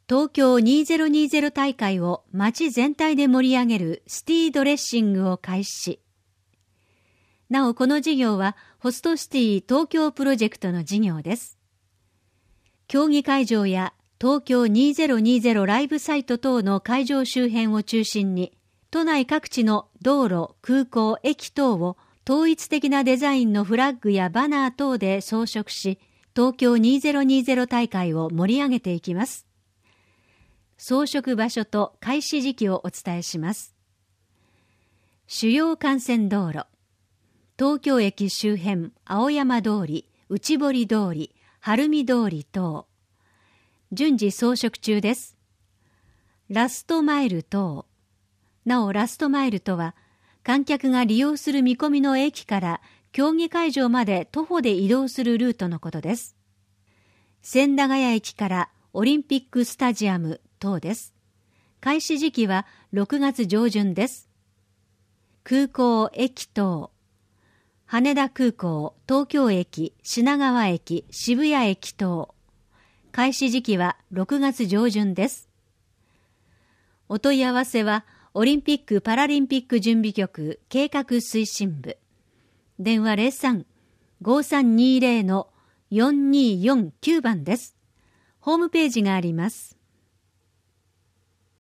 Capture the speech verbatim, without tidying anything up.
東京にせんにじゅう大会を街全体で盛り上げるシティドレッシングを開始。なおこの事業はホストシティ東京プロジェクトの事業です。競技会場や東京にせんにじゅうライブサイト等の会場周辺を中心に、都内各地の道路、空港、駅等を統一的なデザインのフラッグやバナー等で装飾し、東京にせんにじゅう大会を盛り上げていきます。装飾場所と開始時期をお伝えします。主要幹線道路、東京駅周辺、青山通り、内堀通り、晴海通り等、順次装飾中です。ラストマイル等、なおラストマイルとは、観客が利用する見込みの駅から競技会場まで徒歩で移動するルートのことです。千駄ヶ谷駅からオリンピックスタジアム等です。開始時期はろくがつ上旬です。空港、駅等、羽田空港、東京駅、品川駅、渋谷駅等。開始時期はろくがつ上旬です。お問い合わせは、オリンピック・パラリンピック準備局計画推進部。電話 ゼロさん ごさんにゼロ のよんにーよんきゅう 番です。ホームページがあります。